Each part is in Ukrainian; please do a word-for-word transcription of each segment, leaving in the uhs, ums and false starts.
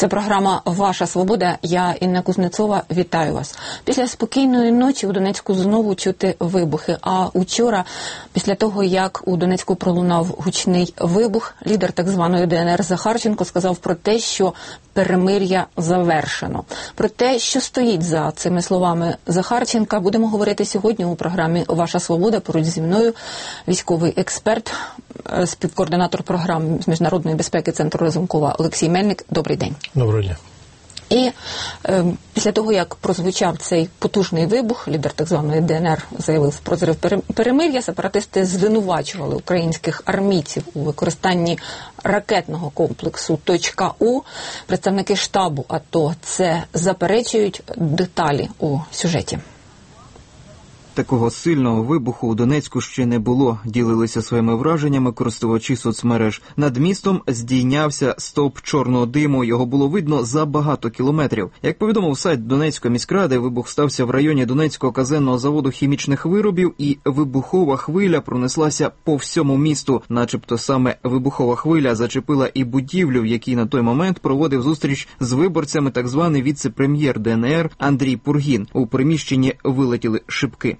Це програма «Ваша свобода». Я, Інна Кузнецова, вітаю вас. Після спокійної ночі у Донецьку знову чути вибухи. А учора, після того, як у Донецьку пролунав гучний вибух, лідер так званої ДНР Захарченко сказав про те, що перемир'я завершено. Про те, що стоїть за цими словами Захарченка, будемо говорити сьогодні у програмі «Ваша свобода». Поруч зі мною військовий експерт, співкоординатор програм з міжнародної безпеки Центру Разумкова Олексій Мельник. Добрий день. Доброго дня. І е, після того, як прозвучав цей потужний вибух, лідер так званої ДНР заявив про зрив перемир'я, сепаратисти звинувачували українських армійців у використанні ракетного комплексу «У». Представники штабу АТО це заперечують. Деталі у сюжеті. Такого сильного вибуху у Донецьку ще не було, ділилися своїми враженнями користувачі соцмереж. Над містом здійнявся стовп чорного диму, його було видно за багато кілометрів. Як повідомив сайт Донецької міськради, вибух стався в районі Донецького казенного заводу хімічних виробів, і вибухова хвиля пронеслася по всьому місту. Начебто саме вибухова хвиля зачепила і будівлю, в якій на той момент проводив зустріч з виборцями так званий віце-прем'єр ДНР Андрій Пургін. У приміщенні вилетіли шибки.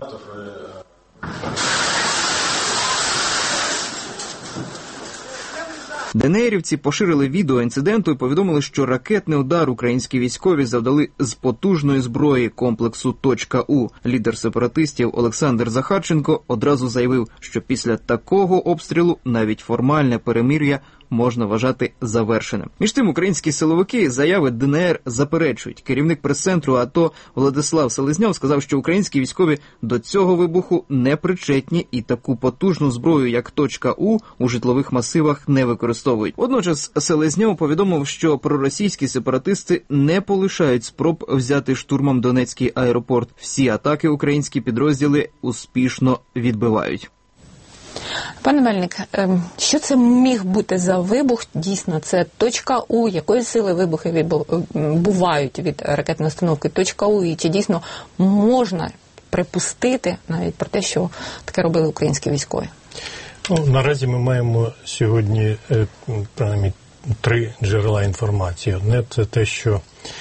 ДНРівці поширили відео інциденту і повідомили, що ракетний удар українські військові завдали з потужної зброї комплексу «У». Лідер сепаратистів Олександр Захарченко одразу заявив, що після такого обстрілу навіть формальне перемир'я можна вважати завершеним. Між тим, українські силовики заяви ДНР заперечують. Керівник прес-центру АТО Владислав Селезньов сказав, що українські військові до цього вибуху не причетні і таку потужну зброю, як «У», у житлових масивах не використовують. Водночас Селезньов повідомив, що проросійські сепаратисти не полишають спроб взяти штурмом Донецький аеропорт. Всі атаки українські підрозділи успішно відбивають. Пане Мельник, що це міг бути за вибух? Дійсно, це «У». Якої сили вибухи відбувають від ракетної установки «У»? І чи дійсно можна припустити навіть про те, що таке робили українські військові? Ну, наразі ми маємо сьогодні принаймні три джерела інформації. Одне – це те, що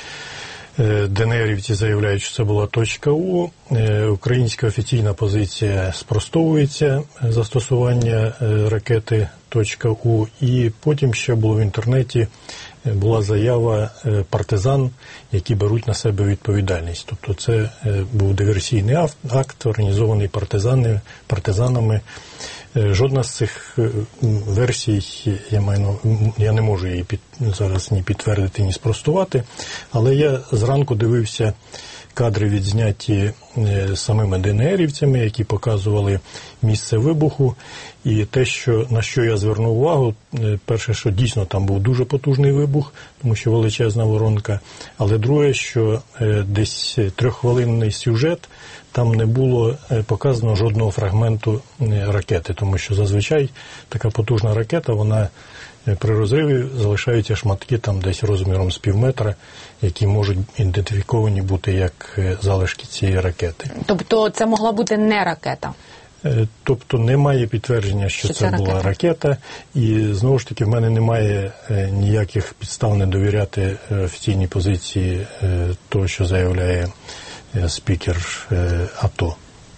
ДНРівці заявляють, що це була «У». Українська офіційна позиція спростовується застосування ракети «У». І потім ще було в інтернеті була заява партизан, які беруть на себе відповідальність. Тобто це був диверсійний акт, організований партизани, партизанами. Жодна з цих версій, я маю, я не можу її під, зараз ні підтвердити, ні спростувати, але я зранку дивився кадри, відзняті самими ДНРівцями, які показували місце вибуху, і те, що, на що я звернув увагу, перше, що дійсно там був дуже потужний вибух, тому що величезна воронка, але друге, що десь трьоххвилинний сюжет, там не було показано жодного фрагменту ракети, тому що зазвичай така потужна ракета, вона при розриві залишаються шматки там десь розміром з півметра, які можуть ідентифіковані бути як залишки цієї ракети. Тобто це могла бути не ракета? Тобто немає підтвердження, що, що це, це була ракета, і знову ж таки в мене немає ніяких підстав не довіряти офіційній позиції того, що заявляє спікер АТО.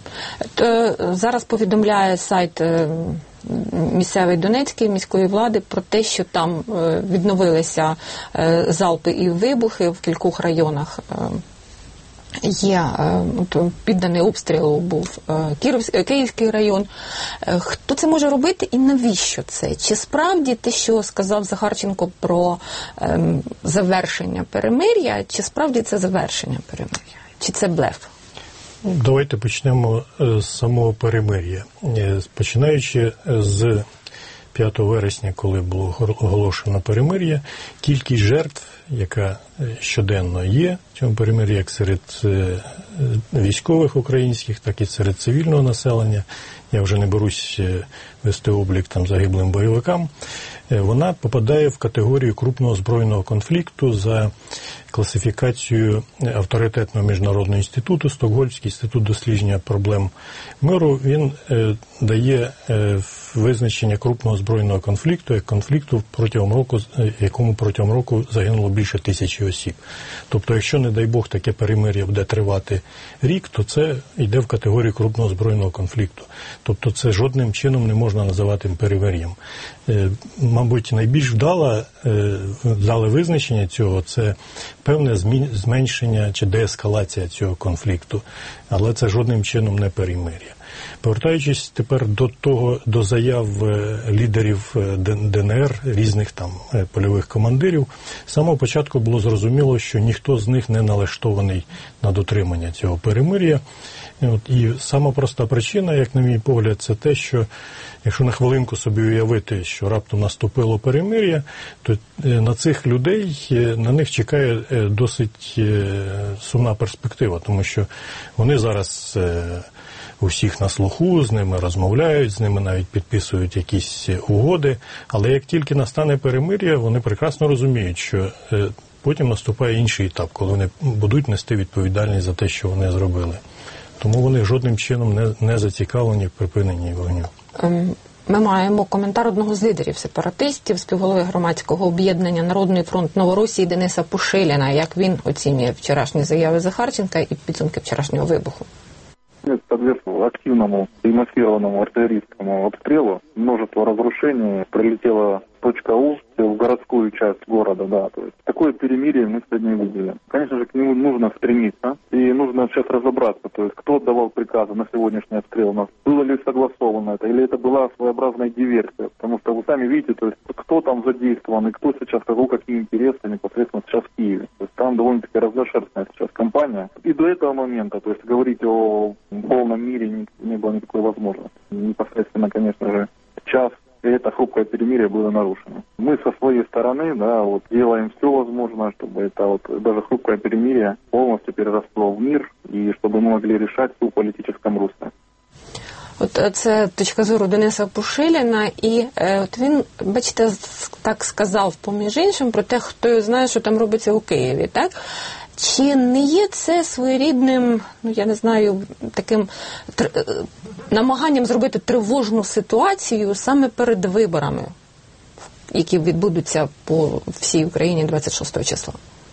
Зараз повідомляє сайт місцевої Донецької міської влади про те, що там відновилися залпи і вибухи в кількох районах. Є підданий обстрілу був Київський район. Хто це може робити і навіщо це? Чи справді те, що сказав Захарченко про ем, завершення перемир'я, чи справді це завершення перемир'я? Чи це блеф? Давайте почнемо з самого перемир'я. Починаючи з п'ятого вересня, коли було оголошено перемир'я, кількість жертв, яка щоденно є в цьому перемир'ї, як серед військових українських, так і серед цивільного населення, я вже не берусь вести облік там загиблим бойовикам, вона попадає в категорію крупного збройного конфлікту за класифікацією авторитетного міжнародного інституту, Стокгольмський інститут дослідження проблем миру. Він е, дає е, визначення крупного збройного конфлікту як конфлікту, протягом року, якому протягом року загинуло більше тисячі осіб. Тобто, якщо, не дай Бог, таке перемир'я буде тривати рік, то це йде в категорію крупного збройного конфлікту. Тобто це жодним чином не можна називати перемир'ям. Е, мабуть, найбільш вдале, е, вдале визначення цього – це певне зменшення чи деескалація цього конфлікту, але це жодним чином не перемир'я. Повертаючись тепер до того, до заяв лідерів ДНР, різних там польових командирів, з самого початку було зрозуміло, що ніхто з них не налаштований на дотримання цього перемир'я. І сама проста причина, як на мій погляд, це те, що якщо на хвилинку собі уявити, що раптом наступило перемир'я, то на цих людей, на них чекає досить сумна перспектива, тому що вони зараз у всіх на слуху, з ними розмовляють, з ними навіть підписують якісь угоди, але як тільки настане перемир'я, вони прекрасно розуміють, що потім наступає інший етап, коли вони будуть нести відповідальність за те, що вони зробили. Тому вони жодним чином не, не зацікавлені в припиненні вогню. Ми маємо коментар одного з лідерів сепаратистів, співголови громадського об'єднання «Народний фронт Новоросії» Дениса Пушиліна. Як він оцінює вчорашні заяви Захарченка і підсумки вчорашнього вибуху? Подверг активному и массированному артиллерийскому обстрелу. Множество разрушений. Прилетела точка У в городскую часть города, да. То есть такое перемирие мы сегодня видели. Конечно же, к нему нужно стремиться. И нужно сейчас разобраться, то есть кто отдавал приказы на сегодняшний обстрел у нас. Было ли согласовано это, или это была своеобразная диверсия. Потому что вы сами видите, то есть кто там задействован и кто сейчас, кого, какие интересы непосредственно сейчас в Киеве. То есть там довольно-таки разношерстная сейчас кампания. И до этого момента, то есть говорить о полном мире не, не было никакой возможности. Непосредственно, конечно же, час и это хрупкое перемирие было нарушено. Мы со своей стороны, да, вот делаем все возможное, чтобы это вот даже хрупкое перемирие полностью переросло в мир и чтобы мы могли решать все в политическом русле. От це точка зору Дениса Пушиліна, і е, от він, бачите, так сказав поміж іншим про те, хто знає, що там робиться у Києві, так? Чи не є це своєрідним, ну я не знаю, таким тр... намаганням зробити тривожну ситуацію саме перед виборами, які відбудуться по всій Україні двадцять шостого числа?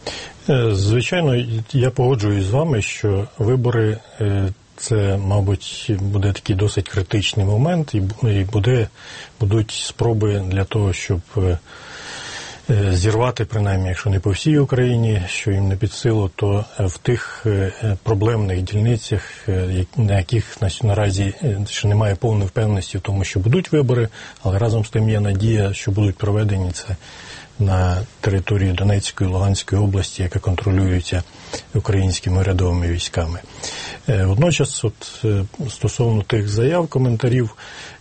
Звичайно, я погоджуюсь з вами, що вибори – це, мабуть, буде такий досить критичний момент, і буде, будуть спроби для того, щоб зірвати, принаймні, якщо не по всій Україні, що їм не під силу, то в тих проблемних дільницях, на яких наразі ще немає повної впевненості в тому, що будуть вибори, але разом з тим є надія, що будуть проведені це на території Донецької, Луганської області, яка контролюється українськими урядовими військами. Водночас, от, стосовно тих заяв, коментарів,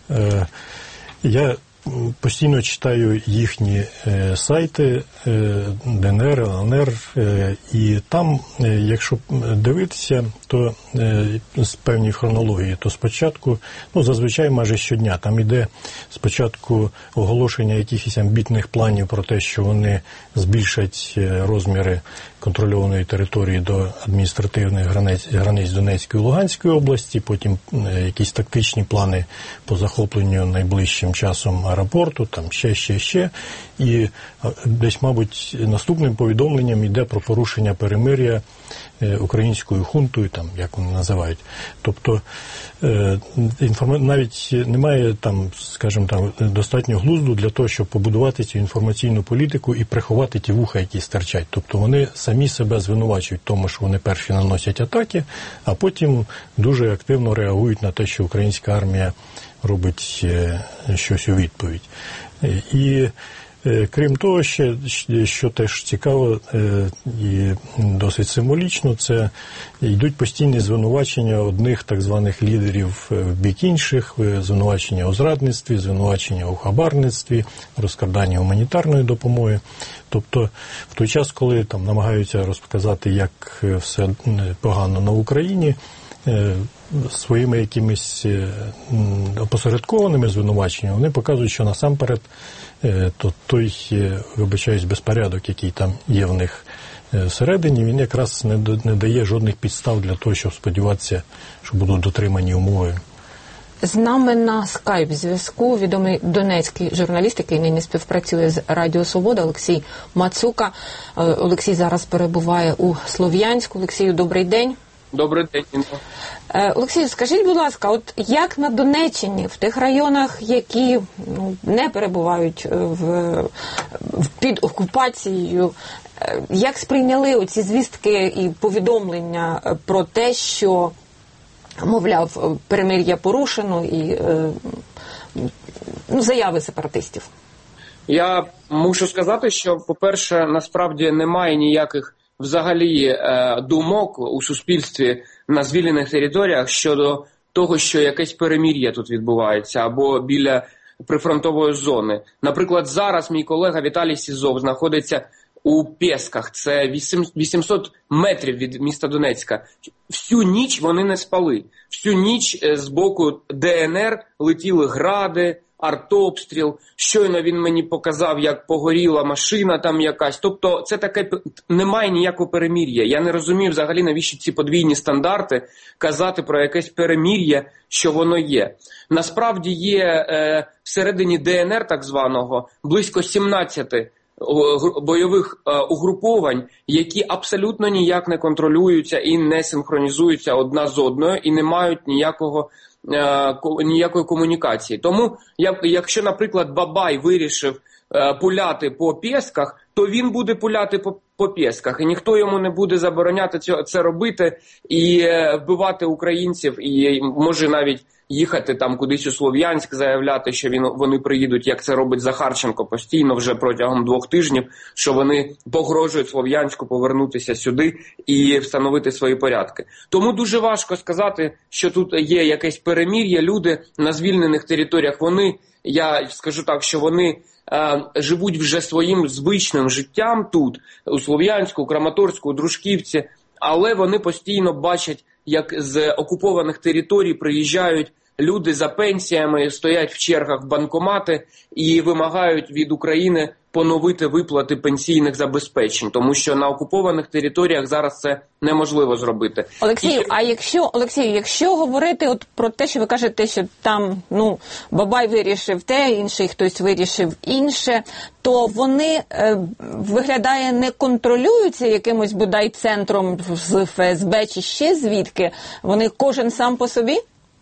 я постійно читаю їхні е, сайти е, ДНР, ЛНР, е, і там, е, якщо дивитися, то е, з певній хронології, то спочатку, ну, зазвичай майже щодня, там іде спочатку оголошення якихось амбітних планів про те, що вони збільшать розміри контрольованої території до адміністративних границь, границь Донецької і Луганської області, потім е, якісь тактичні плани по захопленню найближчим часом аеропорту, там ще, ще, ще. І десь, мабуть, наступним повідомленням йде про порушення перемир'я українською хунтою, там, як вони називають. Тобто навіть немає там, скажімо, там, достатньо глузду для того, щоб побудувати цю інформаційну політику і приховати ті вуха, які стирчать. Тобто вони самі себе звинувачують в тому, що вони перші наносять атаки, а потім дуже активно реагують на те, що українська армія робить щось у відповідь. І крім того, ще, що теж цікаво і досить символічно, це йдуть постійні звинувачення одних так званих лідерів в бік інших, звинувачення у зрадництві, звинувачення у хабарництві, розкраданні гуманітарної допомоги. Тобто в той час, коли там намагаються розказати, як все погано на Україні, своїми якимись опосередкованими звинуваченнями вони показують, що насамперед то той, вибачаюсь, безпорядок, який там є в них всередині, він якраз не, не дає жодних підстав для того, щоб сподіватися, що будуть дотримані умови. З нами на скайп-зв'язку відомий донецький журналіст, який нині співпрацює з Радіо Свобода, Олексій Мацука. Олексій зараз перебуває у Слов'янську. Олексію, добрий день. Добрий день. Олексію, скажіть, будь ласка, от як на Донеччині, в тих районах, які ну, не перебувають в, в, під окупацією, як сприйняли оці звістки і повідомлення про те, що, мовляв, перемир'я порушено і ну, заяви сепаратистів? Я мушу сказати, що, по-перше, насправді немає ніяких взагалі е, думок у суспільстві на звільнених територіях щодо того, що якесь перемир'я тут відбувається або біля прифронтової зони. Наприклад, зараз мій колега Віталій Сізов знаходиться у Пєсках, це вісімсот метрів від міста Донецька. Всю ніч вони не спали. Всю ніч з боку Де Ен Ер летіли гради, артобстріл. Щойно він мені показав, як погоріла машина там якась. Тобто це таке, немає ніякого перемир'я. Я не розумію взагалі, навіщо ці подвійні стандарти казати про якесь перемир'я, що воно є. Насправді є е, всередині Де Ен Ер так званого близько сімнадцяти бойових е, угруповань, які абсолютно ніяк не контролюються і не синхронізуються одна з одною і не мають ніякого е, ніякої комунікації. Тому, я, якщо, наприклад, Бабай вирішив е, пуляти по Пєсках, то він буде пуляти по, по Пєсках, і ніхто йому не буде забороняти це, це робити і е, вбивати українців, і може навіть їхати там кудись у Слов'янськ, заявляти, що він, вони приїдуть, як це робить Захарченко постійно вже протягом двох тижнів, що вони погрожують Слов'янську повернутися сюди і встановити свої порядки. Тому дуже важко сказати, що тут є якесь перемир'я. Люди на звільнених територіях, вони, я скажу так, що вони е, живуть вже своїм звичним життям тут, у Слов'янську, у Краматорську, у Дружківці, але вони постійно бачать, як з окупованих територій приїжджають люди за пенсіями, стоять в чергах в банкомати і вимагають від України поновити виплати пенсійних забезпечень, тому що на окупованих територіях зараз це неможливо зробити. Олексію, і... а якщо Олексію, якщо говорити от про те, що ви кажете, що там ну Бабай вирішив те, інший хтось вирішив інше, то вони е, виглядає не контролюються якимось бодай центром з Еф Ес Бе чи ще звідки? Вони кожен сам по собі?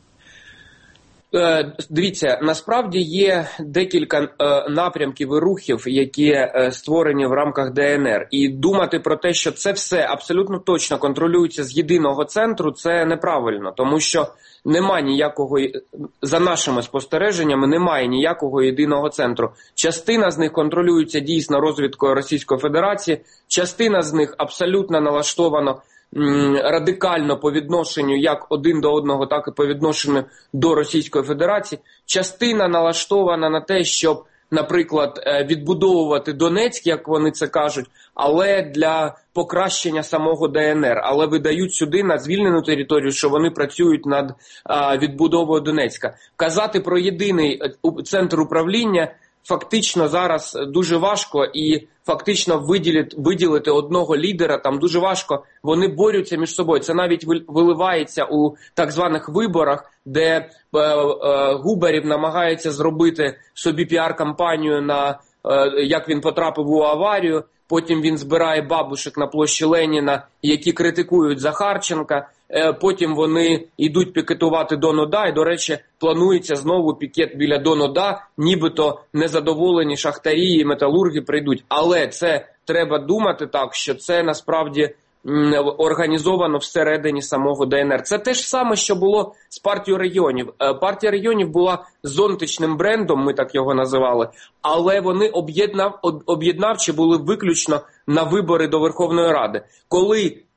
Дивіться, насправді є декілька е, напрямків і рухів, які е, створені в рамках Де Ен Ер. І думати про те, що це все абсолютно точно контролюється з єдиного центру, це неправильно. Тому що немає ніякого, за нашими спостереженнями, немає ніякого єдиного центру. Частина з них контролюється дійсно розвідкою Російської Федерації, частина з них абсолютно налаштовано радикально по відношенню як один до одного, так і по відношенню до Російської Федерації. Частина налаштована на те, щоб, наприклад, відбудовувати Донецьк, як вони це кажуть, але для покращення самого Де Ен Ер. Але видають сюди на звільнену територію, що вони працюють над а, відбудовою Донецька. Казати про єдиний центр управління фактично зараз дуже важко, і фактично виділити, виділити одного лідера там дуже важко. Вони борються між собою. Це навіть виливається у так званих виборах, де е, е, Губарєв намагається зробити собі піар-кампанію на е, як він потрапив у аварію. Потім він збирає бабушек на площі Леніна, які критикують Захарченка. Потім вони йдуть пікетувати Дон Ода, і, до речі, планується знову пікет біля Дон Ода, нібито незадоволені шахтарі і металурги прийдуть. Але це треба думати так, що це насправді організовано всередині самого Де Ен Ер. Це те ж саме, що було з партією регіонів. Партія регіонів була зонтичним брендом, ми так його називали, але вони об'єднав, об'єднавчі були виключно на вибори до Верховної Ради. Коли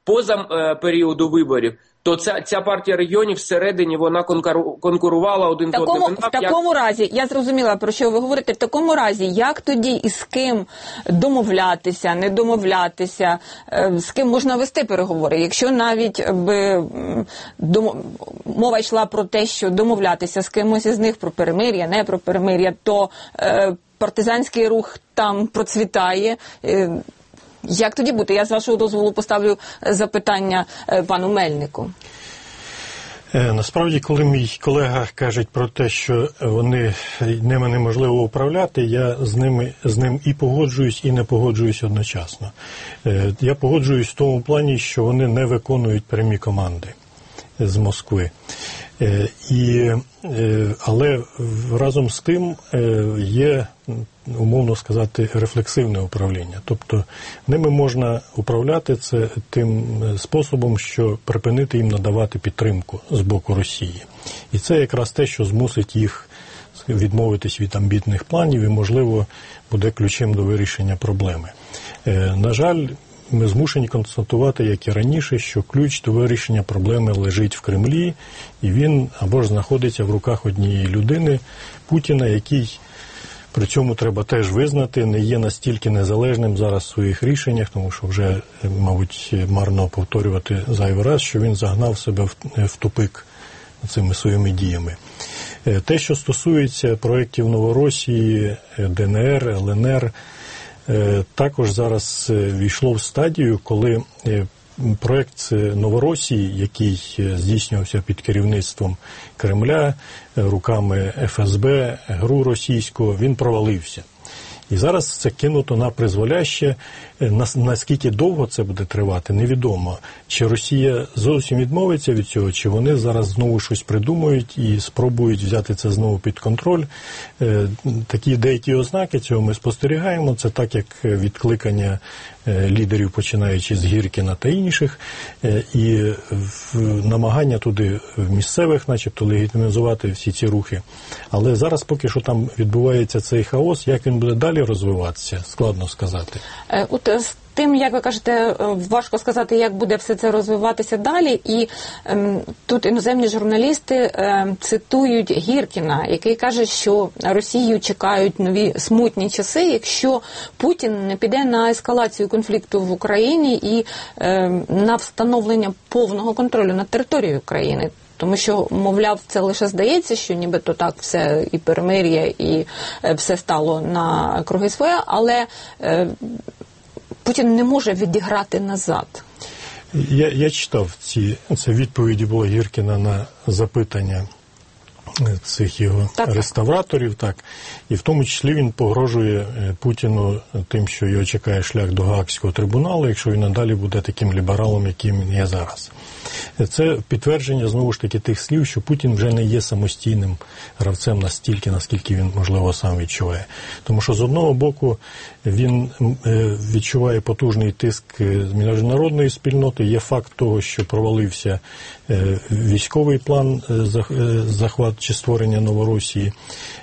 поза е, періоду виборів, то ця, ця партія регіонів всередині вона конкуру, конкурувала один з одним. В такому як... разі, я зрозуміла, про що ви говорите, в такому разі, як тоді і з ким домовлятися, не домовлятися, з ким можна вести переговори? Якщо навіть би дом... мова йшла про те, що домовлятися з кимось із них про перемир'я, не про перемир'я, то е, партизанський рух там процвітає. Е, Як тоді бути? Я з вашого дозволу поставлю запитання пану Мельнику. Насправді, коли мій колега каже про те, що вони, ними неможливо управляти, я з ними, з ним і погоджуюсь, і не погоджуюсь одночасно. Я погоджуюсь в тому плані, що вони не виконують прямі команди з Москви. І, але разом з тим є, умовно сказати, рефлексивне управління. Тобто ними можна управляти це тим способом, що припинити їм надавати підтримку з боку Росії. І це якраз те, що змусить їх відмовитись від амбітних планів і, можливо, буде ключем до вирішення проблеми. На жаль, ми змушені констатувати, як і раніше, що ключ до вирішення проблеми лежить в Кремлі, і він або ж знаходиться в руках однієї людини, Путіна, який, при цьому треба теж визнати, не є настільки незалежним зараз в своїх рішеннях, тому що вже, мабуть, марно повторювати зайвий раз, що він загнав себе в тупик цими своїми діями. Те, що стосується проєктів Новоросії, ДНР, ЛНР, також зараз війшло в стадію, коли проєкт Новоросії, який здійснювався під керівництвом Кремля, руками еф ес бе, ГРУ російського, він провалився. І зараз це кинуто на призволяще. Наскільки довго це буде тривати, невідомо. Чи Росія зовсім відмовиться від цього, чи вони зараз знову щось придумають і спробують взяти це знову під контроль. Такі деякі ознаки цього ми спостерігаємо. Це так, як відкликання лідерів, починаючи з Гіркіна та інших, і намагання туди місцевих, начебто, легітимізувати всі ці рухи. Але зараз поки що там відбувається цей хаос, як він буде далі розвиватися, складно сказати. От з тим, як ви кажете, важко сказати, як буде все це розвиватися далі. І ем, тут іноземні журналісти ем, цитують Гіркіна, який каже, що Росію чекають нові смутні часи, якщо Путін не піде на ескалацію конфлікту в Україні і ем, на встановлення повного контролю над територією України. Тому що, мовляв, це лише здається, що нібито так все і перемир'я, і все стало на круги своє, але е, Путін не може відіграти назад. Я, я читав ці, це відповіді було Гіркіна на запитання цих його так, реставраторів, так. І в тому числі він погрожує Путіну тим, що його чекає шлях до Гаазького трибуналу, якщо він надалі буде таким лібералом, яким він є зараз. Це підтвердження, знову ж таки, тих слів, що Путін вже не є самостійним гравцем настільки, наскільки він, можливо, сам відчуває. Тому що, з одного боку, він відчуває потужний тиск з міжнародної спільноти. Є факт того, що провалився військовий план захват чи створення Новоросії.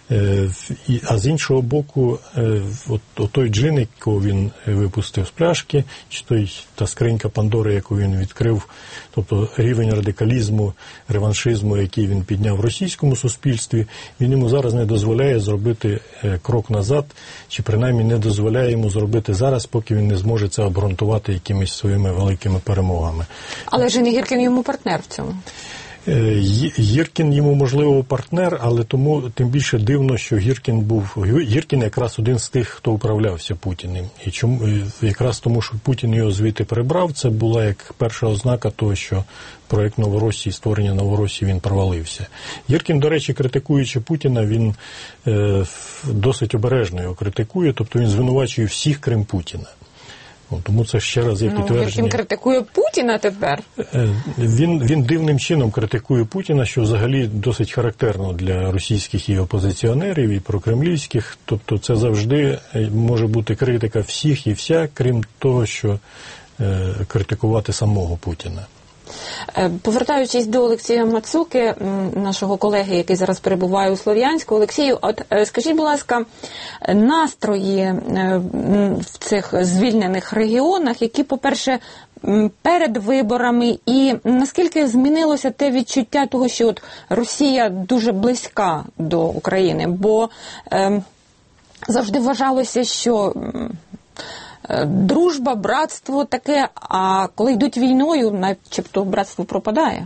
А з іншого боку, от, от той джин, якого він випустив з пляшки, чи той, та скринька Пандори, яку він відкрив, тобто рівень радикалізму, реваншизму, який він підняв в російському суспільстві, він йому зараз не дозволяє зробити крок назад, чи принаймні не дозволяє йому зробити зараз, поки він не зможе це обґрунтувати якимись своїми великими перемогами. Але ж не Гіркін йому партнер в цьому. Гіркін йому, можливо, партнер, але тому тим більше дивно, що Гіркін був... Гіркін якраз один з тих, хто управлявся Путіним. І чому, якраз тому, що Путін його звідти прибрав, це була як перша ознака того, що проєкт Новоросії, створення Новоросії, він провалився. Гіркін, до речі, критикуючи Путіна, він е, досить обережно його критикує, тобто він звинувачує всіх, крім Путіна. Тому це ще раз є підтвердження. Ну, він критикує Путіна тепер? Він, він дивним чином критикує Путіна, що взагалі досить характерно для російських і опозиціонерів, і прокремлівських. Тобто це завжди може бути критика всіх і вся, крім того, що е, критикувати самого Путіна. Повертаючись до Олексія Мацуки, нашого колеги, який зараз перебуває у Слов'янську. Олексію, от скажіть, будь ласка, настрої в цих звільнених регіонах, які, по-перше, перед виборами, і наскільки змінилося те відчуття того, що от Росія дуже близька до України, бо е, завжди вважалося, що е, дружба, братство таке, а коли йдуть війною, начебто братство пропадає.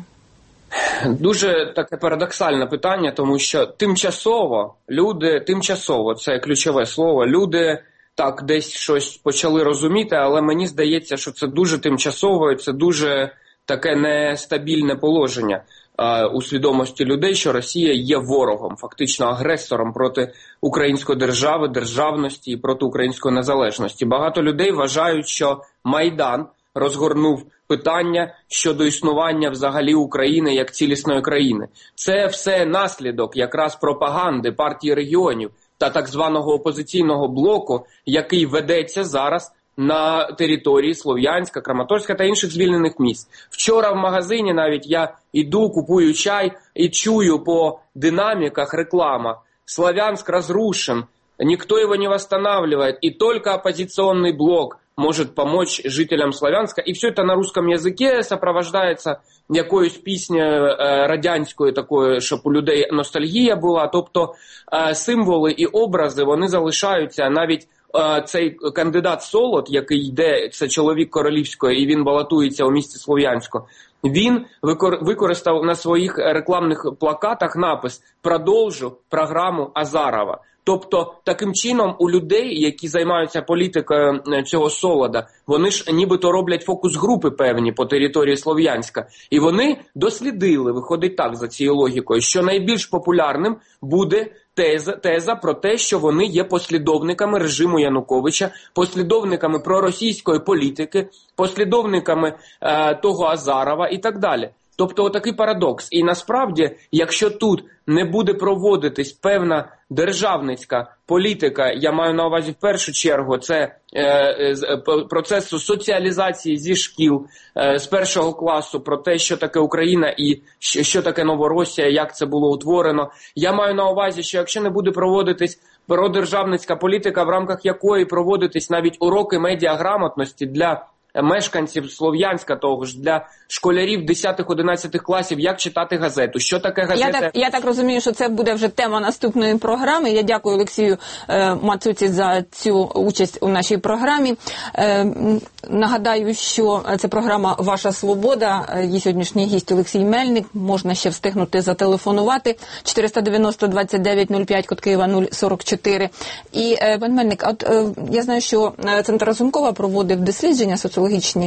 Дуже таке парадоксальне питання, тому що тимчасово люди, тимчасово, це ключове слово, люди так десь щось почали розуміти, але мені здається, що це дуже тимчасово і це дуже таке нестабільне положення е, у свідомості людей, що Росія є ворогом, фактично агресором проти української держави, державності і проти української незалежності. Багато людей вважають, що Майдан розгорнув питання щодо існування взагалі України як цілісної країни. Це все наслідок якраз пропаганди партії регіонів та так званого опозиційного блоку, який ведеться зараз на території Слов'янська, Краматорська та інших звільнених міст. Вчора в магазині навіть я йду, купую чай і чую по динаміках реклама: «Славянск разрушен, никто его не восстанавливает, и только оппозиционный блок может помочь жителям Слов'янська». І все це на русском язикі сопровождається якоюсь піснею е, радянською такою, щоб у людей ностальгія була. Тобто е, символи і образи, вони залишаються. Навіть е, цей кандидат Солод, який йде, це чоловік Королівської, і він балотується у місті Слов'янську, він викор- використав на своїх рекламних плакатах напис «Продовжу програму Азарова». Тобто, таким чином, у людей, які займаються політикою цього Солода, вони ж нібито роблять фокус-групи певні по території Слов'янська. І вони дослідили, виходить так за цією логікою, що найбільш популярним буде теза, теза про те, що вони є послідовниками режиму Януковича, послідовниками проросійської політики, послідовниками е, того Азарова і так далі. Тобто отакий парадокс. І насправді, якщо тут не буде проводитись певна державницька політика, я маю на увазі в першу чергу, це е, е, процесу соціалізації зі шкіл, е, з першого класу, про те, що таке Україна і що, що таке Новоросія, як це було утворено. Я маю на увазі, що якщо не буде проводитись продержавницька політика, в рамках якої проводитись навіть уроки медіаграмотності для мешканців Слов'янська, того ж, для школярів десятих-одинадцятих класів, як читати газету, що таке газета. Я так, я так розумію, що це буде вже тема наступної програми. Я дякую Олексію е, Мацуці за цю участь у нашій програмі. Е, нагадаю, що це програма «Ваша свобода». Її сьогоднішній гість Олексій Мельник. Можна ще встигнути зателефонувати. чотириста дев'яносто двадцять дев'ять нуль п'ять, код Києва нуль сорок чотири. І, е, пан Мельник, от е, я знаю, що Центр Разумкова проводив дослідження соціологічні. Логічні,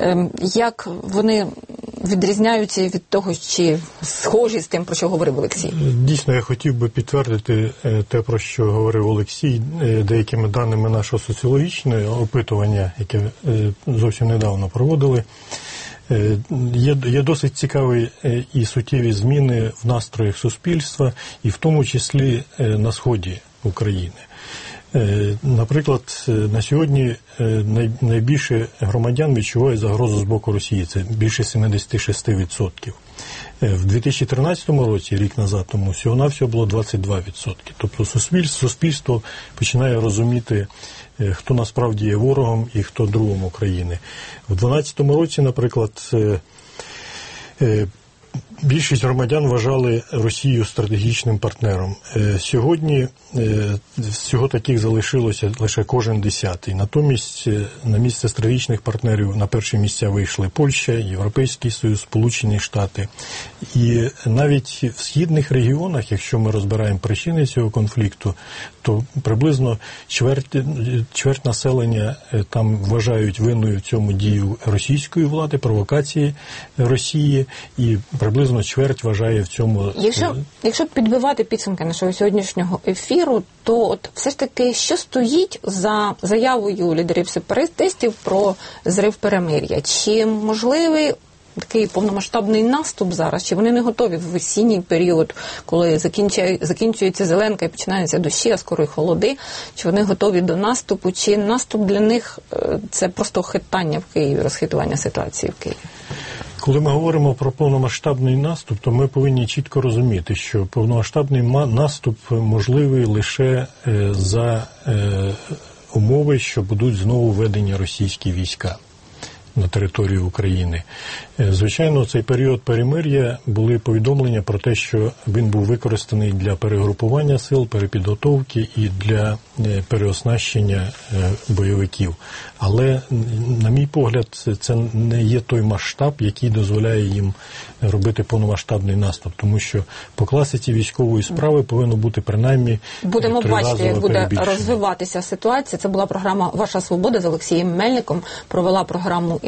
як вони відрізняються від того, чи схожі з тим, про що говорив Олексій? Дійсно, я хотів би підтвердити те, про що говорив Олексій, деякими даними нашого соціологічного опитування, яке зовсім недавно проводили. Є, є досить цікаві і суттєві зміни в настроях суспільства, і в тому числі на сході України. Наприклад, на сьогодні найбільше громадян відчувають загрозу з боку Росії, це більше сімдесят шість відсотків. В дві тисячі тринадцятому році, рік назад, тому всього-навсього було двадцять два відсотки. Тобто суспільство, суспільство починає розуміти, хто насправді є ворогом і хто другом України. В дванадцятому році, наприклад, більшість громадян вважали Росію стратегічним партнером. Сьогодні всього таких залишилося лише кожен десятий. Натомість на місце стратегічних партнерів на перші місця вийшли Польща, Європейський Союз, Сполучені Штати. І навіть в східних регіонах, якщо ми розбираємо причини цього конфлікту, то приблизно чверть, чверть населення там вважають винною в цьому дію російської влади, провокації Росії, і приблизно чверть вважає в цьому... Якщо, якщо підбивати підсумки нашого сьогоднішнього ефіру, то от все ж таки, що стоїть за заявою лідерів сепаратистів про зрив перемир'я? Чи можливий такий повномасштабний наступ зараз? Чи вони не готові в осінній період, коли закінчує, закінчується зеленка і починаються дощі, а скоро й холоди? Чи вони готові до наступу? Чи наступ для них – це просто хитання в Києві, розхитування ситуації в Києві? Коли ми говоримо про повномасштабний наступ, то ми повинні чітко розуміти, що повномасштабний наступ можливий лише за умови, що будуть знову введені російські війська на територію України. Звичайно, в цей період перемир'я були повідомлення про те, що він був використаний для перегрупування сил, перепідготовки і для переоснащення бойовиків. Але, на мій погляд, це не є той масштаб, який дозволяє їм робити повномасштабний наступ, тому що по класиці військової справи повинно бути принаймні Будемо бачити, як буде перебільшення. розвиватися ситуація. Це була програма «Ваша свобода» з Олексієм Мельником. Провела програму